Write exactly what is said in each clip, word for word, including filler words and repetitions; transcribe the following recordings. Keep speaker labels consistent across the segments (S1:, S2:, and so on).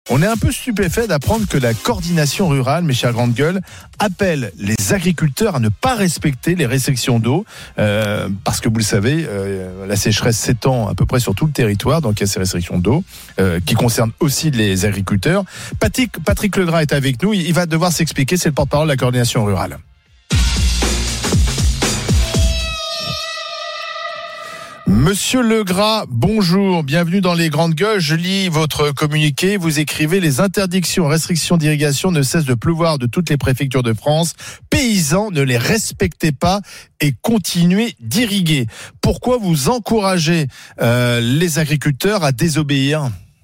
S1: On est un peu stupéfait d'apprendre que la coordination rurale, mes chers grandes gueules, appelle les agriculteurs à ne pas respecter les restrictions d'eau, euh, parce que vous le savez, euh, la sécheresse s'étend à peu près sur tout le territoire, donc il y a ces restrictions d'eau euh, qui concernent aussi les agriculteurs. Patrick, Patrick Legras est avec nous, il va devoir s'expliquer, c'est le porte-parole de la coordination rurale. Monsieur Legras, bonjour, bienvenue dans les grandes gueules. Je lis votre communiqué, vous écrivez « Les interdictions, restrictions d'irrigation ne cessent de pleuvoir de toutes les préfectures de France. Paysans, ne les respectez pas et continuez d'irriguer. » Pourquoi vous encouragez euh, les agriculteurs à désobéir ?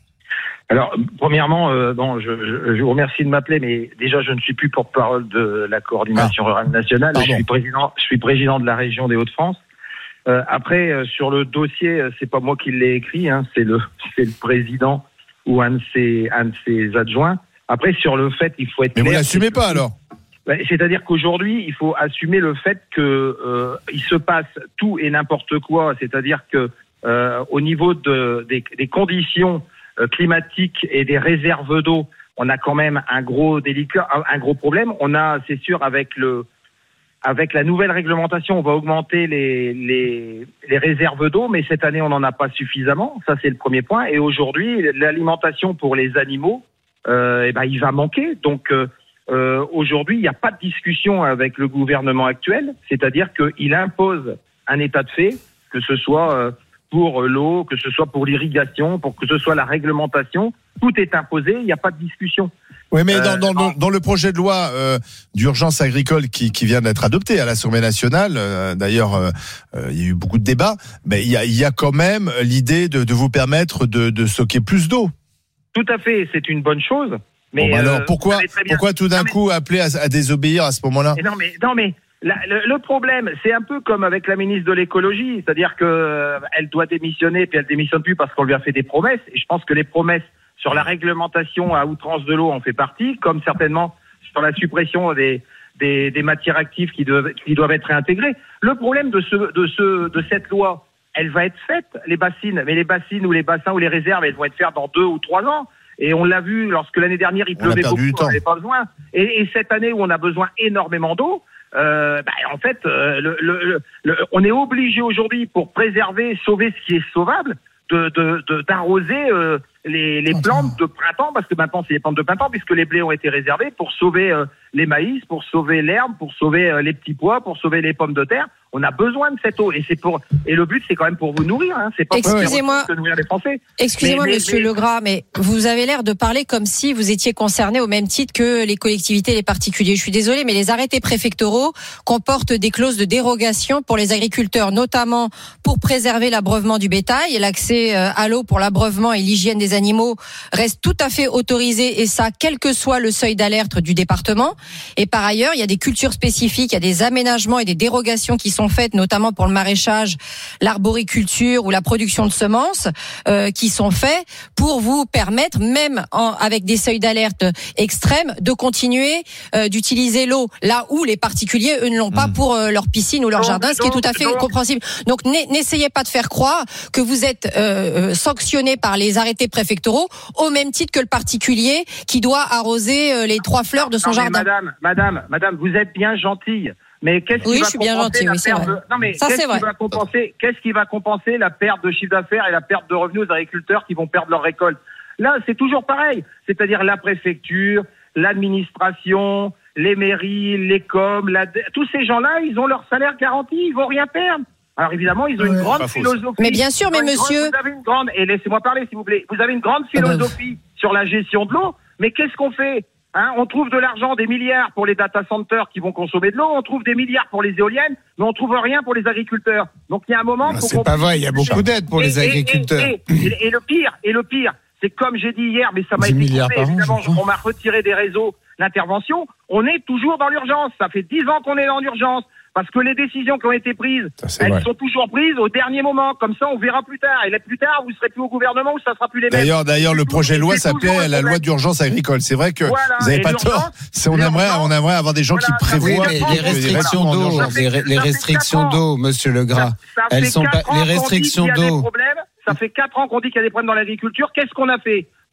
S2: Alors, premièrement, euh, bon, je, je, je vous remercie de m'appeler, mais déjà, je ne suis plus porte-parole de la coordination ah. rurale nationale. Je suis président, je suis président de la région des Hauts-de-France. Euh, après, euh, sur le dossier, euh, c'est pas moi qui l'ai écrit, hein, c'est le, c'est le président ou un de ses, un de ses adjoints. Après, sur le fait, il faut être.
S1: Mais
S2: clair,
S1: vous l'assumez pas alors ?
S2: C'est-à-dire qu'aujourd'hui, il faut assumer le fait que euh, il se passe tout et n'importe quoi. C'est-à-dire que euh, au niveau de, des, des conditions euh, climatiques et des réserves d'eau, on a quand même un gros délicat, un gros problème. On a, c'est sûr, avec le Avec la nouvelle réglementation, on va augmenter les, les, les réserves d'eau, mais cette année, on n'en a pas suffisamment. Ça, c'est le premier point. Et aujourd'hui, l'alimentation pour les animaux, euh, eh ben, il va manquer. Donc, euh, euh, aujourd'hui, il n'y a pas de discussion avec le gouvernement actuel. C'est-à-dire qu'il impose un état de fait, que ce soit euh, pour l'eau, que ce soit pour l'irrigation, pour que ce soit la réglementation. Tout est imposé, il n'y a pas de discussion.
S1: Oui, mais dans, dans, dans, dans le projet de loi euh, d'urgence agricole qui, qui vient d'être adopté à l'Assemblée nationale, euh, d'ailleurs, euh, euh, il y a eu beaucoup de débats, mais il y a, il y a quand même l'idée de, de vous permettre de, de stocker plus d'eau.
S2: Tout à fait, c'est une bonne chose. Mais
S1: bon, alors,
S2: euh,
S1: pourquoi, pourquoi tout d'un non, coup mais... appeler à, à désobéir à ce moment-là ?
S2: Non, mais, non, mais la, le, le problème, c'est un peu comme avec la ministre de l'écologie, c'est-à-dire que euh, elle doit démissionner, puis elle démissionne plus parce qu'on lui a fait des promesses, et je pense que les promesses sur la réglementation à outrance de l'eau en fait partie, comme certainement sur la suppression des, des, des matières actives qui doivent, qui doivent être réintégrées. Le problème de, ce, de, ce, de cette loi, elle va être faite, les bassines, mais les bassines ou les bassins ou les réserves, elles vont être faites dans deux ou trois ans. Et on l'a vu lorsque l'année dernière, il pleuvait beaucoup, on n'avait pas besoin. Et, et cette année où on a besoin énormément d'eau, euh, bah, en fait, euh, le, le, le, on est obligé aujourd'hui, pour préserver, sauver ce qui est sauvable, de, de, de, d'arroser euh, les, les plantes de printemps, parce que maintenant c'est les plantes de printemps, puisque les blés ont été réservés pour sauver euh, les maïs, pour sauver l'herbe, pour sauver euh, les petits pois, pour sauver les pommes de terre. On a besoin de cette eau, et c'est pour et le but c'est quand même pour vous nourrir, hein. C'est pas pour
S3: excusez-moi,
S2: que nourrir les Français.
S3: Excusez-moi, mais, mais, Monsieur mais... Legras, mais vous avez l'air de parler comme si vous étiez concerné au même titre que les collectivités et les particuliers. Je suis désolée, mais les arrêtés préfectoraux comportent des clauses de dérogation pour les agriculteurs, notamment pour préserver l'abreuvement du bétail, et l'accès à l'eau pour l'abreuvement et l'hygiène des animaux reste tout à fait autorisé, et ça, quel que soit le seuil d'alerte du département. Et par ailleurs, il y a des cultures spécifiques, il y a des aménagements et des dérogations qui sont faites, notamment pour le maraîchage, l'arboriculture ou la production de semences, euh, qui sont faits pour vous permettre, même en, avec des seuils d'alerte extrêmes, de continuer euh, d'utiliser l'eau là où les particuliers, eux, ne l'ont pas mmh. pour euh, leur piscine ou leur donc, jardin, ce qui est tout à fait donc, compréhensible. Donc, n'essayez pas de faire croire que vous êtes euh, sanctionné par les arrêtés préfectoraux au même titre que le particulier qui doit arroser euh, les trois fleurs de son
S2: non,
S3: jardin.
S2: Madame, madame, madame, vous êtes bien gentille. Mais qu'est-ce
S3: oui,
S2: qui va
S3: je suis bien
S2: compenser
S3: gentil,
S2: la
S3: oui, c'est
S2: perte
S3: vrai.
S2: de... Non, mais
S3: ça,
S2: qu'est-ce
S3: c'est
S2: qui
S3: vrai.
S2: va compenser, qu'est-ce qui va compenser la perte de chiffre d'affaires et la perte de revenus aux agriculteurs qui vont perdre leur récolte? Là, c'est toujours pareil. C'est-à-dire la préfecture, l'administration, les mairies, les coms, la... tous ces gens-là, ils ont leur salaire garanti, ils vont rien perdre. Alors évidemment, ils ont une ouais, grande philosophie.
S3: Mais bien sûr, mais monsieur...
S2: Grande, vous avez une grande... Et laissez-moi parler, s'il vous plaît. Vous avez une grande philosophie euh... sur la gestion de l'eau, mais qu'est-ce qu'on fait? Hein, on trouve de l'argent, des milliards pour les data centers qui vont consommer de l'eau, on trouve des milliards pour les éoliennes, mais on trouve rien pour les agriculteurs. Donc il y a un moment...
S4: Non, c'est pas vrai, il y a beaucoup d'aides pour et, les agriculteurs.
S2: Et, et, et, et le pire, et le pire, c'est comme j'ai dit hier, mais ça m'a été coupé, évidemment, on m'a retiré des réseaux l'intervention, on est toujours dans l'urgence. Ça fait dix ans qu'on est dans l'urgence. Parce que les décisions qui ont été prises, ça, elles vrai. sont toujours prises au dernier moment. Comme ça, on verra plus tard. Et là, plus tard, vous serez plus au gouvernement ou ça sera plus les mêmes.
S1: D'ailleurs, d'ailleurs, le projet de loi s'appelait la loi d'urgence agricole. C'est vrai que voilà. vous n'avez pas tort. C'est, on aimerait, on aimerait avoir des gens voilà, qui prévoient
S4: oui, les restrictions d'eau, les, les restrictions d'eau, Monsieur Legras. Ça, ça elles sont pas, les restrictions d'eau.
S2: Ça fait quatre ans qu'on dit qu'il y a des problèmes dans l'agriculture. Qu'est-ce qu'on a fait?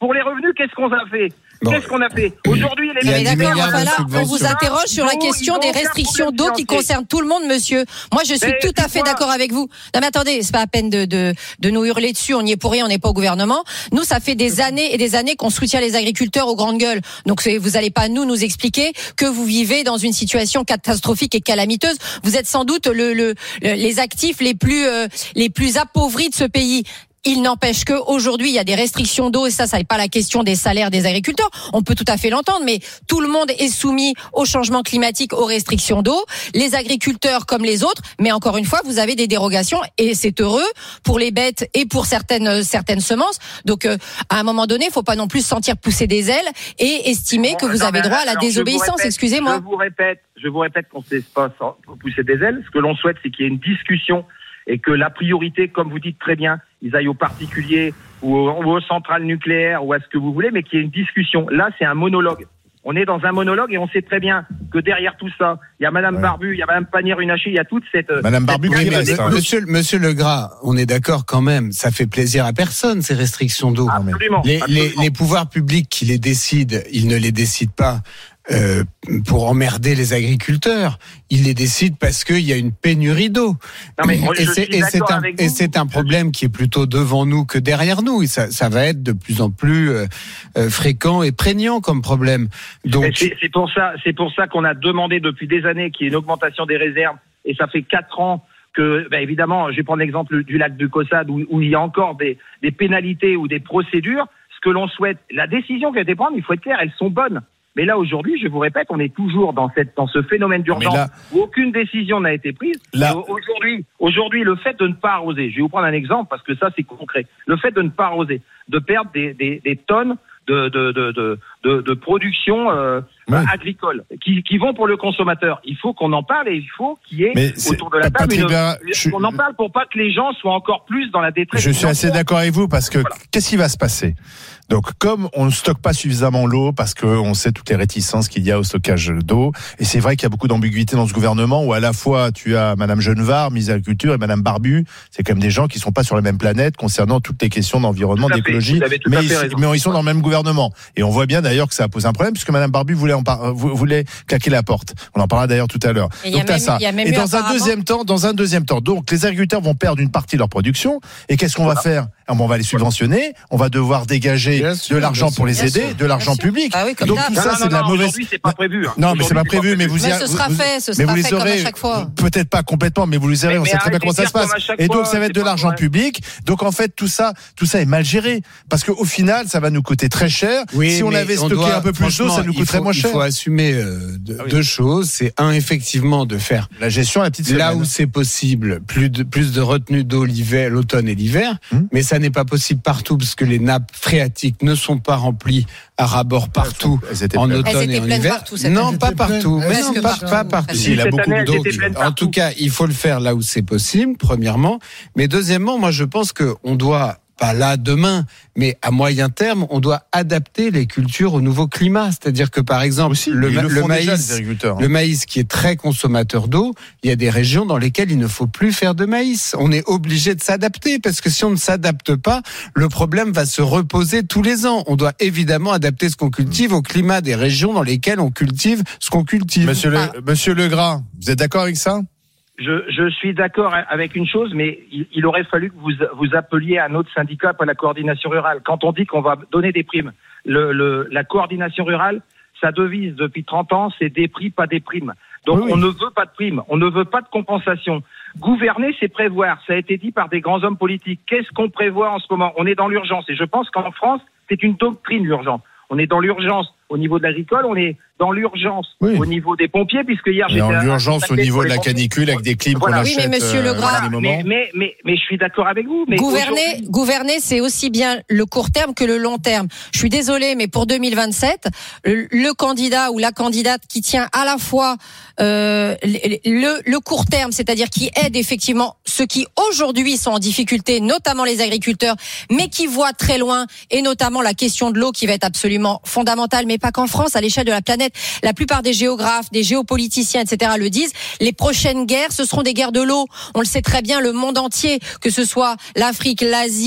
S2: Pour les revenus, qu'est-ce qu'on a fait? Bon. Qu'est-ce qu'on a fait aujourd'hui? Les
S3: mais d'accord, enfin là, on vous interroge sur la question des restrictions d'eau qui concernent tout le monde, monsieur. Moi, je suis mais tout à fait d'accord avec vous. Non, mais attendez, c'est pas la peine de, de, de nous hurler dessus. On n'y est pour rien, on n'est pas au gouvernement. Nous, ça fait des années et des années qu'on soutient les agriculteurs aux grandes gueules. Donc, vous n'allez pas nous nous expliquer que vous vivez dans une situation catastrophique et calamiteuse. Vous êtes sans doute le, le, le les actifs les plus euh, les plus appauvris de ce pays. Il n'empêche que aujourd'hui il y a des restrictions d'eau et ça, ça n'est pas la question des salaires des agriculteurs. On peut tout à fait l'entendre, mais tout le monde est soumis au changement climatique, aux restrictions d'eau. Les agriculteurs comme les autres, mais encore une fois, vous avez des dérogations et c'est heureux pour les bêtes et pour certaines certaines semences. Donc euh, à un moment donné, il faut pas non plus se sentir pousser des ailes et estimer bon, que vous non, avez droit à la alors, désobéissance. Répète, excusez-moi.
S2: Je vous répète, je vous répète qu'on ne sait pas pousser des ailes. Ce que l'on souhaite, c'est qu'il y ait une discussion. Et que la priorité, comme vous dites très bien, ils aillent aux particuliers ou aux, ou aux centrales nucléaires ou à ce que vous voulez, mais qu'il y ait une discussion. Là, c'est un monologue. On est dans un monologue et on sait très bien que derrière tout ça, il y a Madame ouais. Barbu, il y a Madame Pannier-Runacher, il y a toute cette...
S1: Madame Barbu,
S4: oui, mais mais monsieur, monsieur Legras, on est d'accord quand même, ça fait plaisir à personne, ces restrictions d'eau.
S2: Absolument.
S4: Les,
S2: absolument.
S4: les, les pouvoirs publics qui les décident, ils ne les décident pas Euh, pour emmerder les agriculteurs. Ils les décident parce qu'il y a une pénurie d'eau.
S2: Non, mais moi,
S4: et, c'est, et, c'est un, et c'est un problème qui est plutôt devant nous que derrière nous. Et ça, ça va être de plus en plus euh, euh, fréquent et prégnant comme problème. Donc,
S2: c'est, c'est pour ça, c'est pour ça qu'on a demandé depuis des années qu'il y ait une augmentation des réserves. Et ça fait quatre ans que, ben évidemment, je vais prendre l'exemple du lac de Caussade où, où il y a encore des, des pénalités ou des procédures. Ce que l'on souhaite, la décision qui a été prise, il faut être clair, elles sont bonnes. Mais là, aujourd'hui, je vous répète, on est toujours dans cette, dans ce phénomène d'urgence là, où aucune décision n'a été prise. Là, aujourd'hui, aujourd'hui, le fait de ne pas arroser, je vais vous prendre un exemple parce que ça, c'est concret. Le fait de ne pas arroser, de perdre des, des, des tonnes de, de, de, de, de, de production euh, ouais. agricole qui, qui vont pour le consommateur. Il faut qu'on en parle et il faut qu'il y ait mais autour de la table une, bien, je... on en parle pour pas que les gens soient encore plus dans la détresse.
S1: Je suis assez d'accord avec vous parce que voilà. Qu'est-ce qui va se passer? Donc, comme on ne stocke pas suffisamment l'eau, parce qu'on sait toutes les réticences qu'il y a au stockage d'eau, et c'est vrai qu'il y a beaucoup d'ambiguïté dans ce gouvernement, où à la fois tu as Madame Genevard, ministre de l'Agriculture, et Madame Barbu, c'est quand même des gens qui sont pas sur la même planète concernant toutes les questions d'environnement, d'écologie, mais ils, mais ils sont dans le même gouvernement. Et on voit bien d'ailleurs que ça pose un problème, puisque Madame Barbu voulait, en par... voulait claquer la porte. On en parlera d'ailleurs tout à l'heure.
S3: Et donc t'as ça. Et dans
S1: un deuxième temps, dans un deuxième temps, donc les agriculteurs vont perdre une partie de leur production, et qu'est-ce qu'on voilà. va faire? On va les subventionner, on va devoir dégager bien de sûr, l'argent pour les aider, sûr, de l'argent public.
S3: Ah oui,
S1: donc tout
S2: non,
S1: ça,
S2: non,
S1: c'est de la
S2: non,
S1: mauvaise.
S2: Aujourd'hui, c'est pas prévu. Hein.
S1: Non, mais c'est pas prévu, pas mais vous y
S3: Mais ce sera
S1: vous,
S3: fait, ce
S1: mais
S3: sera
S1: vous les
S3: fait
S1: aurez,
S3: comme à chaque fois.
S1: Peut-être pas complètement, mais vous les aurez. On sait très bien comment ça se passe. Et donc, ça va être de l'argent public. Donc, en fait, tout ça, tout ça est mal géré, parce qu'au final, ça va nous coûter très cher. Si on avait stocké un peu plus d'eau, ça nous coûterait moins cher.
S4: Il faut assumer deux choses. C'est un, effectivement, de faire
S1: la gestion à la petite
S4: là où c'est possible, plus de plus de retenue d'eau l'hiver, l'automne et l'hiver. Mais ça n'est pas possible partout parce que les nappes phréatiques ne sont pas remplies à ras-bord partout en automne et en hiver.
S3: Partout,
S4: non, pas partout. Mais non, pas, pas partout.
S1: Il a beaucoup d'eau.
S4: En tout cas, il faut le faire là où c'est possible, premièrement. Mais deuxièmement, moi, je pense que on doit, pas là demain, mais à moyen terme, on doit adapter les cultures au nouveau climat. C'est-à-dire que, par exemple, Aussi, le, ma- le, le maïs,
S1: hein.
S4: le maïs qui est très consommateur d'eau, il y a des régions dans lesquelles il ne faut plus faire de maïs. On est obligé de s'adapter parce que si on ne s'adapte pas, le problème va se reposer tous les ans. On doit évidemment adapter ce qu'on cultive au climat des régions dans lesquelles on cultive ce qu'on cultive.
S1: Monsieur le, ah. Monsieur Legras, vous êtes d'accord avec ça?
S2: Je, je suis d'accord avec une chose, mais il, il aurait fallu que vous vous appeliez à notre syndicat, pas la coordination rurale. Quand on dit qu'on va donner des primes, le, le, la coordination rurale, sa devise depuis trente ans, c'est des prix, pas des primes. Donc oui, oui. on ne veut pas de primes, on ne veut pas de compensation. Gouverner, c'est prévoir. Ça a été dit par des grands hommes politiques. Qu'est-ce qu'on prévoit en ce moment? On est dans l'urgence. Et je pense qu'en France, c'est une doctrine, l'urgence. On est dans l'urgence au niveau de l'agricole, on est dans l'urgence oui. au niveau des pompiers, puisque hier
S1: j'étais... dans l'urgence au niveau de la canicule avec des clims voilà. qu'on achète.
S3: Oui, mais monsieur
S1: euh,
S3: Legras,
S2: mais, mais, mais, mais je suis d'accord avec vous. Mais
S3: gouverner, gouverner, c'est aussi bien le court terme que le long terme. Je suis désolée, mais pour deux mille vingt-sept, le, le candidat ou la candidate qui tient à la fois euh, le, le court terme, c'est-à-dire qui aide effectivement ceux qui aujourd'hui sont en difficulté, notamment les agriculteurs, mais qui voient très loin, et notamment la question de l'eau qui va être absolument fondamentale, mais pas qu'en France, à l'échelle de la planète. La plupart des géographes, des géopoliticiens, et cetera le disent. Les prochaines guerres, ce seront des guerres de l'eau. On le sait très bien, le monde entier, que ce soit l'Afrique, l'Asie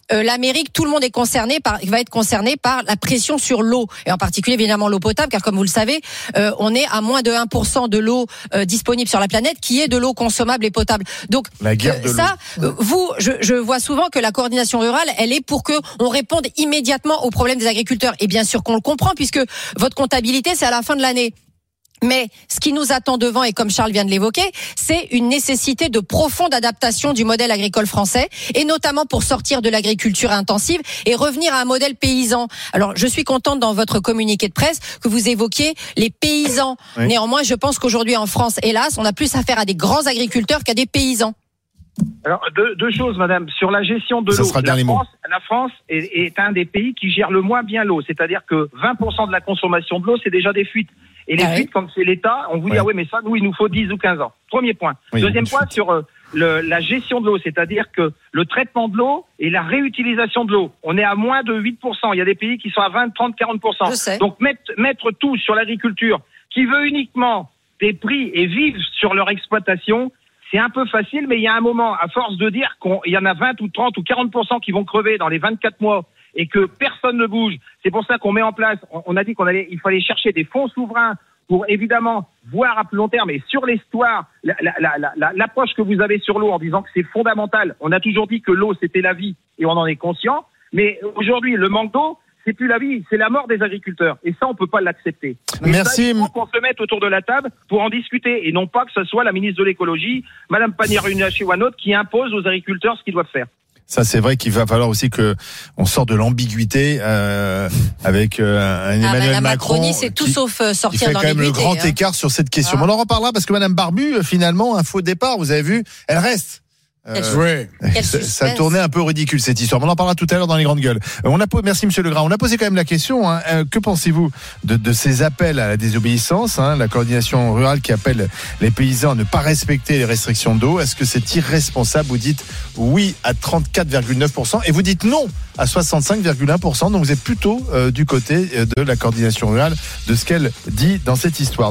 S3: euh, l'Amérique, tout le monde est concerné par, va être concerné par la pression sur l'eau, et en particulier évidemment l'eau potable, car comme vous le savez, euh, on est à moins de un pour cent de l'eau euh, disponible sur la planète qui est de l'eau consommable et potable. Donc
S1: la guerre de
S3: euh, ça, euh, vous, je, je vois souvent que la coordination rurale, elle est pour que on réponde immédiatement aux problèmes des agriculteurs. Et bien sûr qu'on le comprend, puisque votre comptabilité, c'est à la fin de l'année. Mais ce qui nous attend devant, et comme Charles vient de l'évoquer, c'est une nécessité de profonde adaptation du modèle agricole français, et notamment pour sortir de l'agriculture intensive et revenir à un modèle paysan. Alors, je suis contente dans votre communiqué de presse que vous évoquiez les paysans. Oui. Néanmoins, je pense qu'aujourd'hui en France, hélas, on a plus affaire à des grands agriculteurs qu'à des paysans.
S2: Alors, deux, deux choses, madame. Sur la gestion de
S1: Ça
S2: l'eau,
S1: sera
S2: la
S1: le
S2: France, la France est, est un des pays qui gère le moins bien l'eau. C'est-à-dire que vingt pour cent de la consommation de l'eau, c'est déjà des fuites. Et les ah fuites, oui. comme c'est l'État, on vous dit, ouais. ah oui, mais ça, nous, il nous faut dix ou quinze ans. Premier point. Oui, Deuxième point, sur euh, le, la gestion de l'eau, c'est-à-dire que le traitement de l'eau et la réutilisation de l'eau, on est à moins de huit pour cent. Il y a des pays qui sont à vingt, trente, quarante pour cent.
S3: Je sais.
S2: Donc, mettre, mettre tout sur l'agriculture, qui veut uniquement des prix et vivre sur leur exploitation, c'est un peu facile, mais il y a un moment, à force de dire qu'il y en a vingt ou trente ou quarante pour cent qui vont crever dans les vingt-quatre mois et que personne ne bouge, c'est pour ça qu'on met en place, on a dit qu'on allait, il fallait chercher des fonds souverains pour évidemment voir à plus long terme. Et sur l'histoire, la, la, la, la, l'approche que vous avez sur l'eau en disant que c'est fondamental, on a toujours dit que l'eau c'était la vie et on en est conscient, mais aujourd'hui le manque d'eau, c'est plus la vie, c'est la mort des agriculteurs. Et ça, on peut pas l'accepter. Mais
S1: Merci.
S2: Ça, il faut qu'on se mette autour de la table pour en discuter. Et non pas que ce soit la ministre de l'écologie, Madame Pannier-Runacher ou un autre, qui impose aux agriculteurs ce qu'ils doivent faire.
S1: Ça, c'est vrai qu'il va falloir aussi que on sorte de l'ambiguïté euh, avec euh, un Emmanuel
S3: ah, la
S1: Macron.
S3: Macronie, c'est tout
S1: qui,
S3: sauf euh, sortir
S1: qui fait quand même le grand
S3: hein.
S1: écart sur cette question.
S3: Ah.
S1: On en reparlera parce que Madame Barbu, finalement, un faux départ, vous avez vu, elle reste.
S3: Euh,
S1: ça, ça tournait un peu ridicule cette histoire. On en parlera tout à l'heure dans les grandes gueules. On a, merci Monsieur Legras. On a posé quand même la question. Hein, euh, que pensez-vous de, de ces appels à la désobéissance, hein, la coordination rurale qui appelle les paysans à ne pas respecter les restrictions d'eau? Est-ce que c'est irresponsable? Vous dites oui à trente-quatre virgule neuf pour cent et vous dites non à soixante-cinq virgule un pour cent. Donc vous êtes plutôt euh, du côté de la coordination rurale de ce qu'elle dit dans cette histoire.